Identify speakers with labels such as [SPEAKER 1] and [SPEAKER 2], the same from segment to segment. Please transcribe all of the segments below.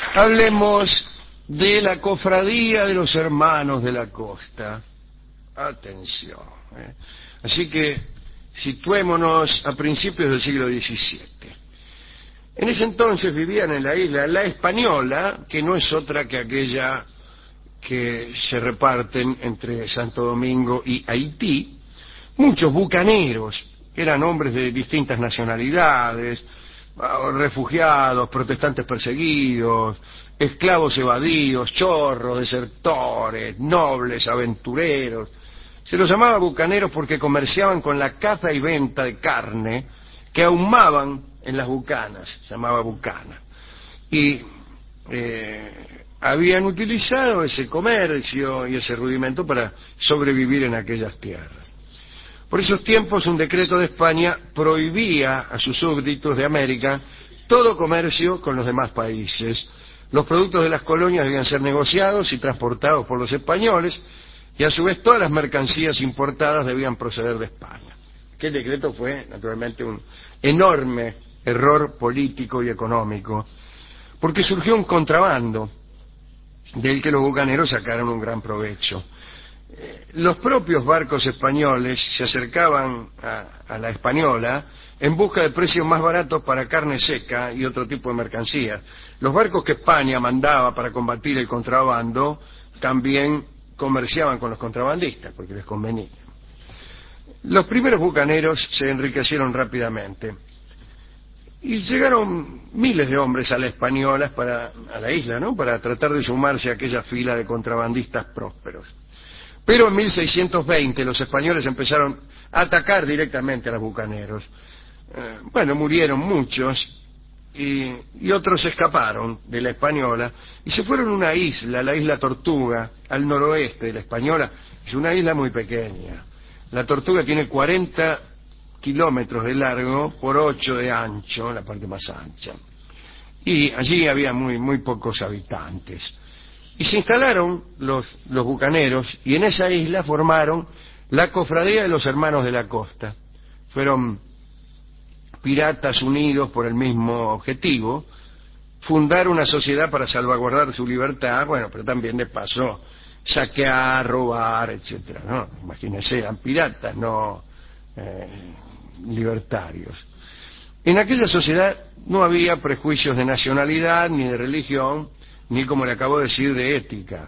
[SPEAKER 1] Hablemos de la cofradía de los hermanos de la costa. Atención. Así que situémonos a principios del siglo XVII. En ese entonces vivían en la isla La Española, que no es otra que aquella que se reparten entre Santo Domingo y Haití, muchos bucaneros. Eran hombres de distintas nacionalidades, refugiados, protestantes perseguidos, esclavos evadidos, chorros, desertores, nobles, aventureros. Se los llamaba bucaneros porque comerciaban con la caza y venta de carne que ahumaban en las bucanas, se llamaba bucana. Y habían utilizado ese comercio y ese rudimento para sobrevivir en aquellas tierras. Por esos tiempos un decreto de España prohibía a sus súbditos de América todo comercio con los demás países. Los productos de las colonias debían ser negociados y transportados por los españoles, y a su vez todas las mercancías importadas debían proceder de España. Aquel decreto fue, naturalmente, un enorme error político y económico, porque surgió un contrabando del que los bucaneros sacaron un gran provecho. Los propios barcos españoles se acercaban a la Española en busca de precios más baratos para carne seca y otro tipo de mercancías. Los barcos que España mandaba para combatir el contrabando también comerciaban con los contrabandistas porque les convenía. Los primeros bucaneros se enriquecieron rápidamente y llegaron miles de hombres a la Española, a la isla, ¿no?, para tratar de sumarse a aquella fila de contrabandistas prósperos. Pero en 1620 los españoles empezaron a atacar directamente a los bucaneros. Murieron muchos y otros escaparon de la Española y se fueron a una isla, la isla Tortuga, al noroeste de la Española. Es una isla muy pequeña. La Tortuga tiene 40 kilómetros de largo por 8 de ancho, la parte más ancha. Y allí había muy pocos habitantes. Y se instalaron los bucaneros y en esa isla formaron la Cofradía de los Hermanos de la Costa. Fueron piratas unidos por el mismo objetivo, fundar una sociedad para salvaguardar su libertad, pero también de paso saquear, robar, etcétera, ¿no? Imagínense, eran piratas, no libertarios. En aquella sociedad no había prejuicios de nacionalidad ni de religión, ni, como le acabo de decir, de ética.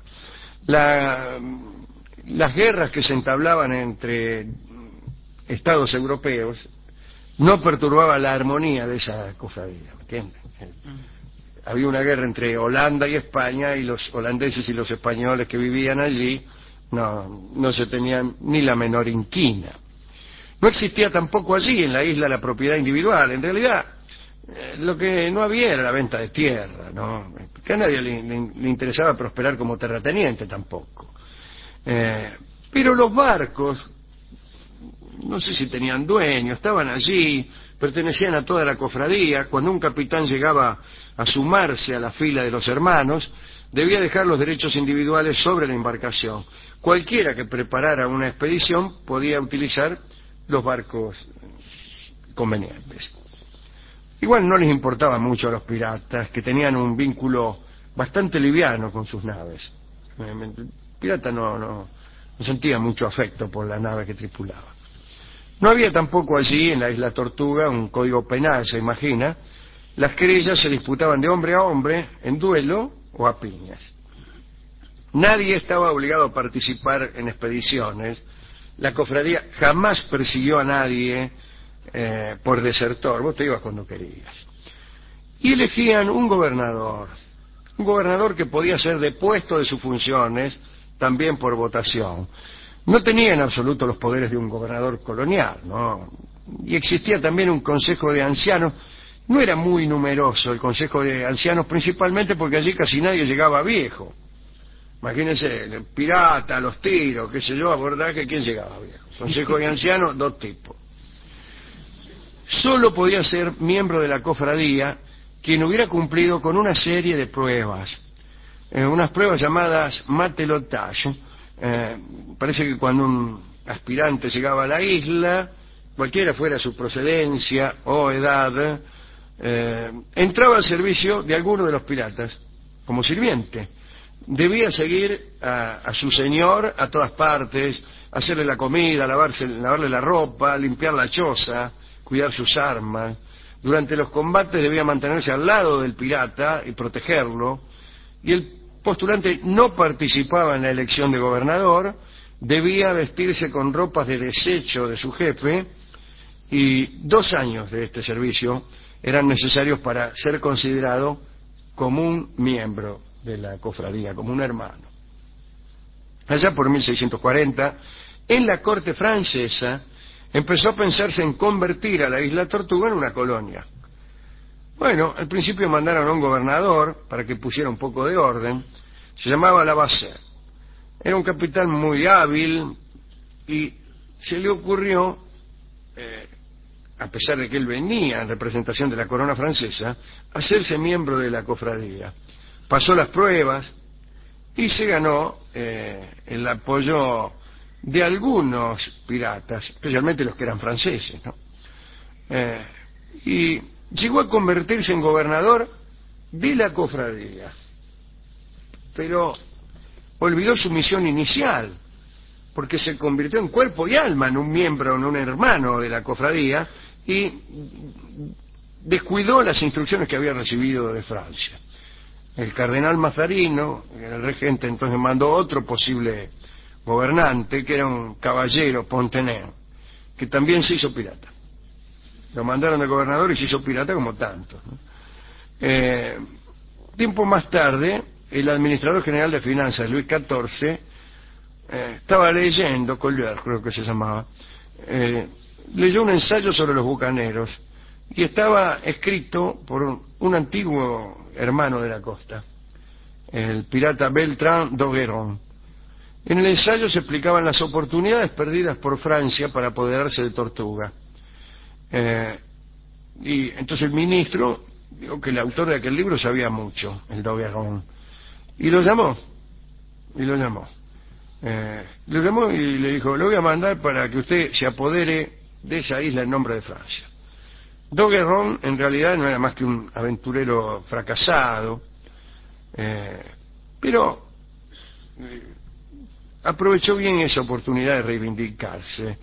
[SPEAKER 1] Las guerras que se entablaban entre estados europeos no perturbaban la armonía de esa cofradía, ¿me entienden? Había una guerra entre Holanda y España, y los holandeses y los españoles que vivían allí no se tenían ni la menor inquina. No existía tampoco allí en la isla la propiedad individual. En realidad, lo que no había era la venta de tierra, ¿no? Que a nadie le interesaba prosperar como terrateniente tampoco. Pero los barcos, no sé si tenían dueño, estaban allí, pertenecían a toda la cofradía. Cuando un capitán llegaba a sumarse a la fila de los hermanos, debía dejar los derechos individuales sobre la embarcación. Cualquiera que preparara una expedición podía utilizar los barcos convenientes. Igual no les importaba mucho a los piratas, que tenían un vínculo bastante liviano con sus naves. El pirata no sentía mucho afecto por la nave que tripulaba. No había tampoco allí, en la isla Tortuga, un código penal, se imagina. Las querellas se disputaban de hombre a hombre, en duelo o a piñas. Nadie estaba obligado a participar en expediciones. La cofradía jamás persiguió a nadie por desertor. Vos te ibas cuando querías. Y elegían un gobernador que podía ser depuesto de sus funciones también por votación. No tenía en absoluto los poderes de un gobernador colonial, ¿no? Y existía también un consejo de ancianos. No era muy numeroso el consejo de ancianos, principalmente porque allí casi nadie llegaba viejo. Imagínense, el pirata, los tiros, qué sé yo, abordaje, ¿quién llegaba viejo? Consejo de ancianos, 2 tipos. Solo podía ser miembro de la cofradía quien hubiera cumplido con una serie de pruebas, unas pruebas llamadas matelotage. Parece que cuando un aspirante llegaba a la isla, cualquiera fuera su procedencia o edad, entraba al servicio de alguno de los piratas como sirviente. Debía seguir a su señor a todas partes, hacerle la comida, lavarle la ropa, limpiar la choza, cuidar sus armas. Durante los combates debía mantenerse al lado del pirata y protegerlo. Y el postulante no participaba en la elección de gobernador, debía vestirse con ropas de desecho de su jefe, y 2 años de este servicio eran necesarios para ser considerado como un miembro de la cofradía, como un hermano. Allá por 1640, en la corte francesa, empezó a pensarse en convertir a la isla Tortuga en una colonia. Bueno, al principio mandaron a un gobernador para que pusiera un poco de orden. Se llamaba Lavasseur. Era un capitán muy hábil y se le ocurrió, a pesar de que él venía en representación de la corona francesa, hacerse miembro de la cofradía. Pasó las pruebas y se ganó el apoyo de algunos piratas, especialmente los que eran franceses, ¿no? Y llegó a convertirse en gobernador de la cofradía, pero olvidó su misión inicial, porque se convirtió en cuerpo y alma en un miembro, en un hermano de la cofradía, y descuidó las instrucciones que había recibido de Francia. El cardenal Mazarino, el regente, entonces mandó otro posible gobernante, que era un caballero, Pontenay, que también se hizo pirata. Lo mandaron de gobernador y se hizo pirata como tantos, ¿no? Tiempo más tarde, el administrador general de finanzas, Luis XIV, estaba leyendo, Collier creo que se llamaba, leyó un ensayo sobre los bucaneros, y estaba escrito por un antiguo hermano de la costa, el pirata Beltrán d'Ogeron. En el ensayo se explicaban las oportunidades perdidas por Francia para apoderarse de Tortuga. Y entonces el ministro dijo que el autor de aquel libro sabía mucho, el d'Ogeron, y lo llamó y le dijo: lo voy a mandar para que usted se apodere de esa isla en nombre de Francia. d'Ogeron en realidad no era más que un aventurero fracasado, pero aprovechó bien esa oportunidad de reivindicarse.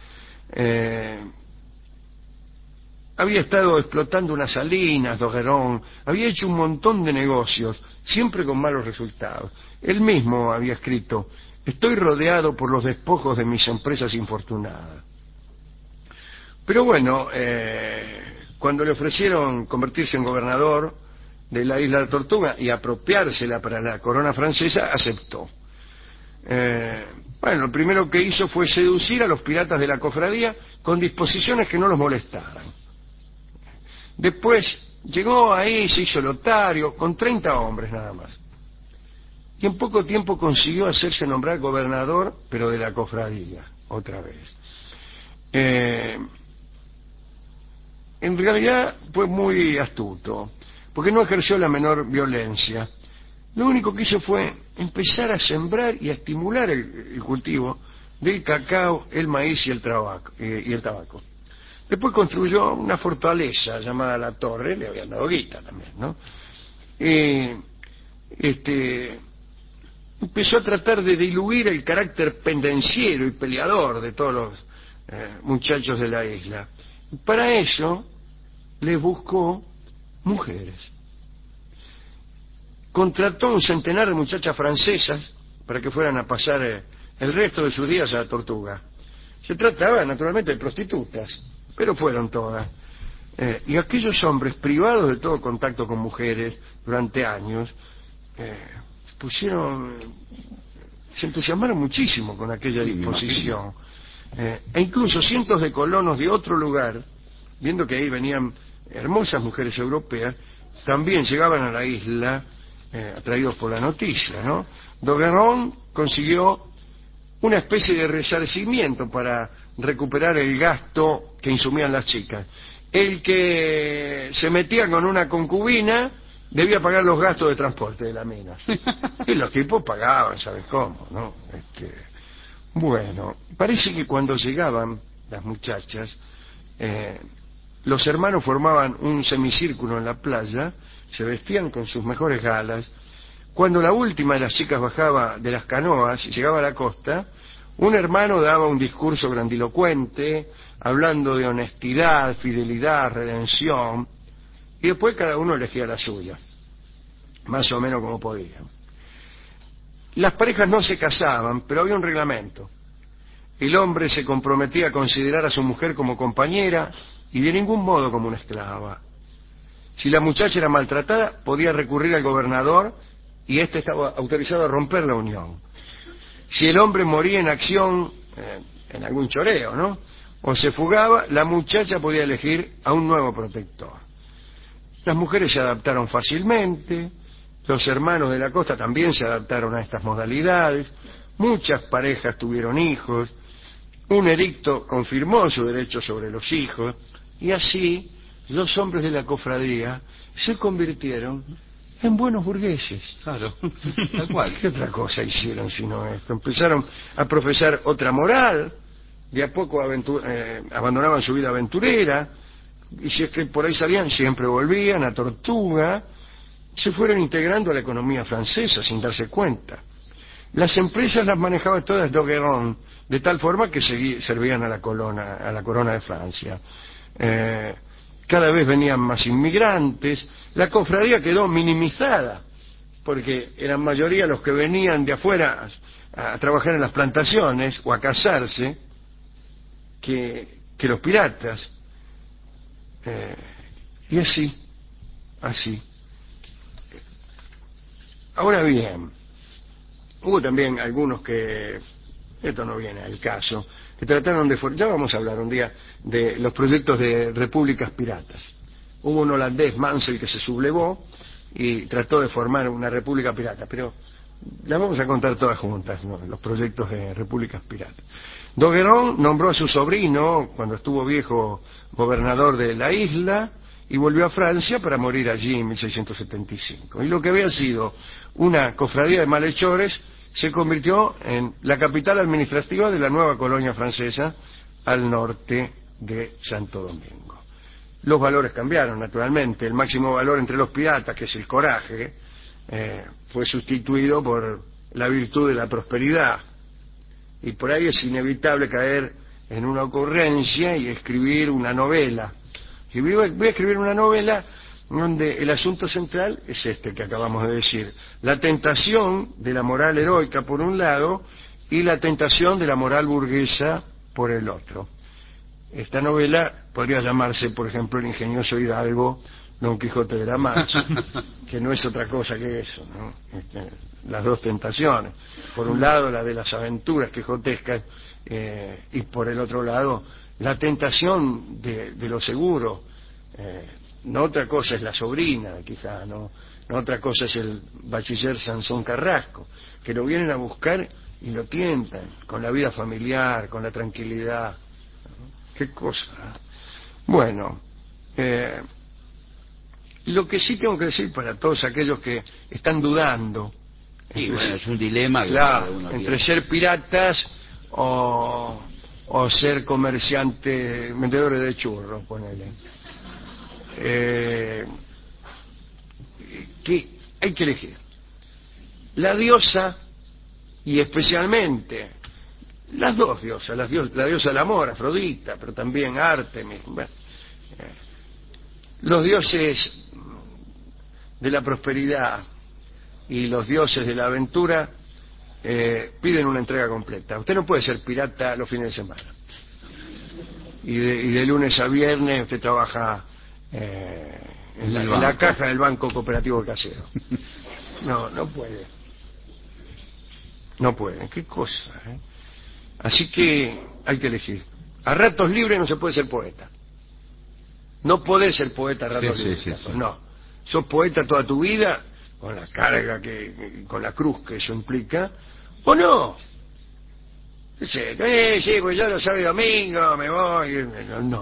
[SPEAKER 1] Había estado explotando unas salinas, d'Ogeron, había hecho un montón de negocios, siempre con malos resultados. Él mismo había escrito: estoy rodeado por los despojos de mis empresas infortunadas. Pero bueno, cuando le ofrecieron convertirse en gobernador de la isla de Tortuga y apropiársela para la corona francesa, aceptó. Bueno, lo primero que hizo fue seducir a los piratas de la cofradía con disposiciones que no los molestaran. Después llegó ahí, se hizo lotario, con 30 hombres nada más. Y en poco tiempo consiguió hacerse nombrar gobernador, pero de la cofradía, otra vez. En realidad fue muy astuto, porque no ejerció la menor violencia. Lo único que hizo fue empezar a sembrar y a estimular el cultivo del cacao, el maíz y el tabaco. Después construyó una fortaleza llamada La Torre, le habían dado guita también, ¿no? Empezó a tratar de diluir el carácter pendenciero y peleador de todos los muchachos de la isla. Y para eso les buscó mujeres. Contrató un centenar de muchachas francesas para que fueran a pasar el resto de sus días a la Tortuga. Se trataba naturalmente de prostitutas, pero fueron todas. Y aquellos hombres, privados de todo contacto con mujeres durante años, se entusiasmaron muchísimo con aquella disposición. E incluso cientos de colonos de otro lugar, viendo que ahí venían hermosas mujeres europeas, también llegaban a la isla atraídos por la noticia, ¿no? d'Ogeron consiguió una especie de resarcimiento para recuperar el gasto que insumían las chicas. El que se metía con una concubina debía pagar los gastos de transporte de la mina. Y los tipos pagaban, ¿sabes cómo, no? Bueno, parece que cuando llegaban las muchachas, los hermanos formaban un semicírculo en la playa, se vestían con sus mejores galas, Cuando la última de las chicas bajaba de las canoas y llegaba a la costa, un hermano daba un discurso grandilocuente, hablando de honestidad, fidelidad, redención, y después cada uno elegía la suya, más o menos como podía. Las parejas no se casaban, pero había un reglamento. El hombre se comprometía a considerar a su mujer como compañera y de ningún modo como una esclava. Si la muchacha era maltratada, podía recurrir al gobernador y éste estaba autorizado a romper la unión. Si el hombre moría en acción, en algún choreo, ¿no?, o se fugaba, la muchacha podía elegir a un nuevo protector. Las mujeres se adaptaron fácilmente, los hermanos de la costa también se adaptaron a estas modalidades, muchas parejas tuvieron hijos, un edicto confirmó su derecho sobre los hijos, y así los hombres de la cofradía se convirtieron en buenos burgueses.
[SPEAKER 2] Claro, tal cual.
[SPEAKER 1] ¿Qué otra cosa hicieron sino esto? Empezaron a profesar otra moral, de a poco abandonaban su vida aventurera, y si es que por ahí salían, siempre volvían a Tortuga, se fueron integrando a la economía francesa sin darse cuenta. Las empresas las manejaba todas D'Ogeron, de tal forma que servían a la corona de Francia. Cada vez venían más inmigrantes, la cofradía quedó minimizada, porque eran mayoría los que venían de afuera a trabajar en las plantaciones o a casarse, que los piratas. Y así. Ahora bien, hubo también algunos que, esto no viene al caso, que trataron ya vamos a hablar un día de los proyectos de repúblicas piratas. Hubo un holandés, Mansell, que se sublevó y trató de formar una república pirata, pero las vamos a contar todas juntas, ¿no?, los proyectos de repúblicas piratas. D'Ogeron nombró a su sobrino, cuando estuvo viejo, gobernador de la isla, y volvió a Francia para morir allí en 1675. Y lo que había sido una cofradía de malhechores se convirtió en la capital administrativa de la nueva colonia francesa al norte de Santo Domingo. Los valores cambiaron, naturalmente. El máximo valor entre los piratas, que es el coraje, fue sustituido por la virtud de la prosperidad. Y por ahí es inevitable caer en una ocurrencia y escribir una novela. Y voy a escribir una novela donde el asunto central es este que acabamos de decir: la tentación de la moral heroica por un lado y la tentación de la moral burguesa por el otro. Esta novela podría llamarse, por ejemplo, El ingenioso hidalgo Don Quijote de la Mancha, que no es otra cosa que eso, ¿no? Las dos tentaciones. Por un lado, la de las aventuras quijotescas, y por el otro lado, la tentación de lo seguro. No otra cosa es la sobrina, quizá, no otra cosa es el bachiller Sansón Carrasco, que lo vienen a buscar y lo tientan con la vida familiar, con la tranquilidad. Qué cosa. Bueno, lo que sí tengo que decir para todos aquellos que están dudando,
[SPEAKER 2] sí, bueno, es un dilema que
[SPEAKER 1] claro, entre ser piratas o ser comerciante, vendedores de churros, ponele. Que hay que elegir. La diosa, y especialmente las dos diosas, la diosa del amor, Afrodita, pero también Ártemis, bueno, los dioses de la prosperidad y los dioses de la aventura piden una entrega completa. Usted no puede ser pirata los fines de semana y de lunes a viernes usted trabaja en la caja del Banco Cooperativo Casero. No puede, qué cosa, ¿eh? Así que hay que elegir. A ratos libres no se puede ser poeta. No podés ser poeta a ratos libres. Sí. No, sos poeta toda tu vida, con la carga con la cruz que eso implica, o no. Sí, pues yo los sábados y domingo me voy. No.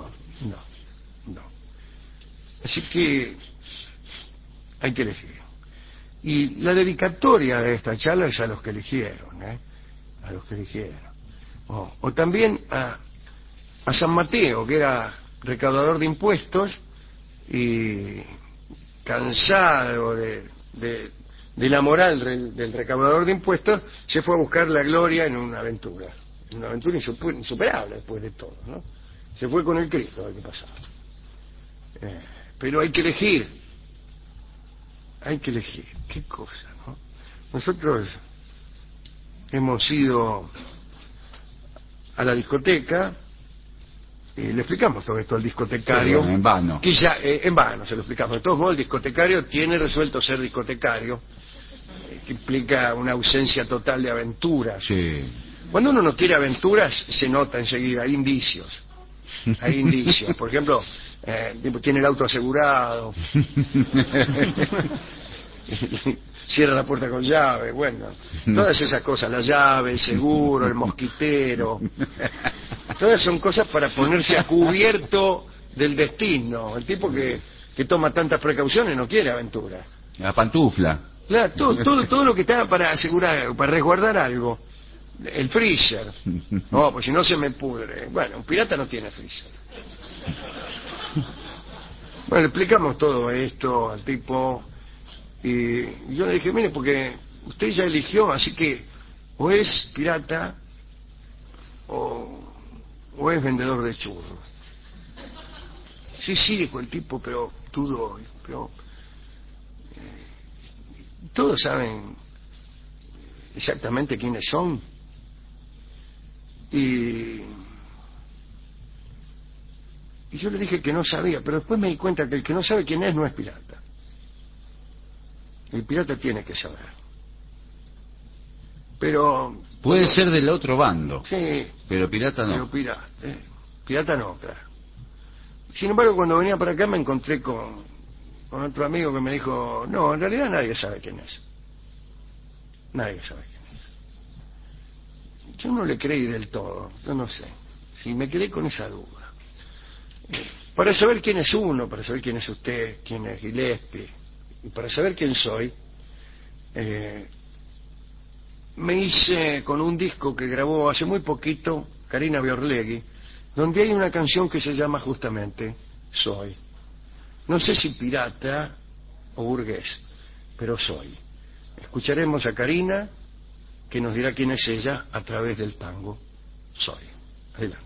[SPEAKER 1] Así que hay que elegir. Y la dedicatoria de esta charla es a los que eligieron, a los que eligieron. O también a San Mateo, que era recaudador de impuestos y cansado de de la moral del recaudador de impuestos, se fue a buscar la gloria en una aventura insuperable después de todo, ¿no? Se fue con el Cristo, a ver qué pasaba. Pero hay que elegir, qué cosa, ¿no? Nosotros hemos ido a la discoteca y le explicamos todo esto al discotecario.
[SPEAKER 2] Sí, bueno, en vano.
[SPEAKER 1] Que ya, en vano se lo explicamos. De todos modos, el discotecario tiene resuelto ser discotecario, que implica una ausencia total de aventuras.
[SPEAKER 2] Sí.
[SPEAKER 1] Cuando uno no quiere aventuras, se nota enseguida, hay indicios. Hay indicios. Por ejemplo, tiene el auto asegurado. Cierra la puerta con llave, bueno, todas esas cosas, la llave, el seguro, el mosquitero, todas son cosas para ponerse a cubierto del destino. El tipo que toma tantas precauciones no quiere aventura.
[SPEAKER 2] La pantufla.
[SPEAKER 1] Claro, todo lo que está para asegurar, para resguardar algo. El freezer. No, pues si no se me pudre. Bueno, un pirata no tiene freezer. Bueno, le explicamos todo esto al tipo. Y yo le dije, mire, porque usted ya eligió, así que o es pirata o es vendedor de churros. Sí, dijo el tipo, pero dudó. Pero todos saben exactamente quiénes son. Y yo le dije que no sabía, pero después me di cuenta que el que no sabe quién es no es pirata. El pirata tiene que saber. Pero...
[SPEAKER 2] Puede ser del otro bando.
[SPEAKER 1] Sí.
[SPEAKER 2] Pero pirata no.
[SPEAKER 1] Pero pirata no, claro. Sin embargo, cuando venía para acá me encontré con otro amigo que me dijo, no, en realidad nadie sabe quién es. Nadie sabe quién es. Yo no le creí del todo, yo no sé. Si me quedé con esa duda. Para saber quién es uno, para saber quién es usted, quién es Gillespie, y para saber quién soy, me hice con un disco que grabó hace muy poquito Karina Biorlegui, donde hay una canción que se llama justamente Soy. No sé si pirata o burgués, pero soy. Escucharemos a Karina, que nos dirá quién es ella a través del tango Soy. Adelante.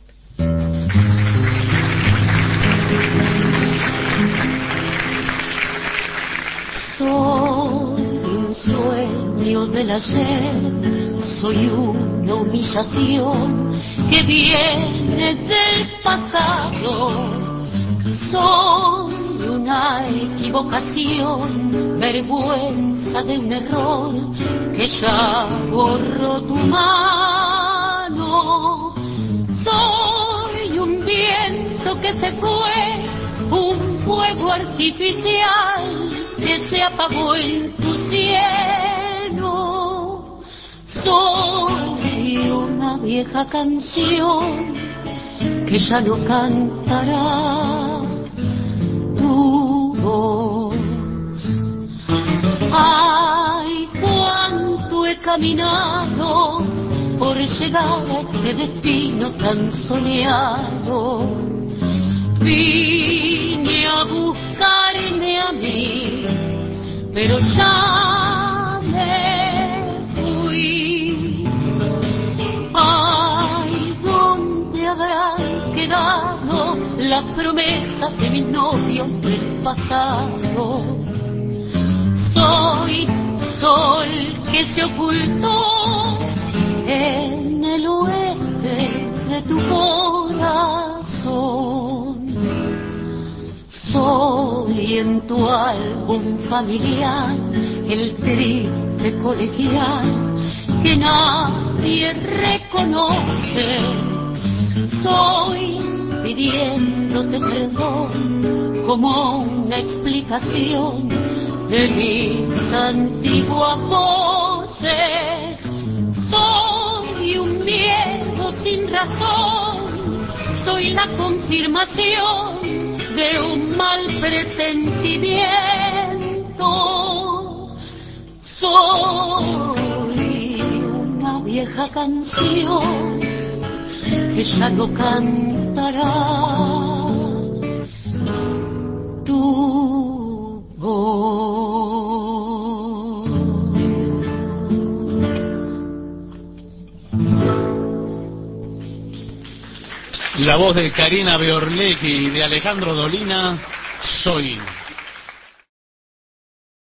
[SPEAKER 3] Soy un sueño del ayer, soy una humillación que viene del pasado, soy una equivocación, vergüenza de un error que ya borró tu mano, soy un viento que se fue, un fuego artificial que se apagó en tu cielo. Soy una vieja canción que ya no cantará tu voz. Ay, cuánto he caminado por llegar a este destino tan soñado. Vine a buscarme a mí, pero ya me fui. Ay, ¿dónde habrán quedado las promesas de mis novios del pasado? Soy sol que se ocultó en el oeste de tu corazón. Soy en tu álbum familiar el triste colegial que nadie reconoce. Soy pidiéndote perdón como una explicación de mis antiguas voces. Soy un miedo sin razón, soy la confirmación de un mal presentimiento. Soy una vieja canción que ya no cantará tu voz.
[SPEAKER 4] La voz de Karina Beorlecki y de Alejandro Dolina, Soy.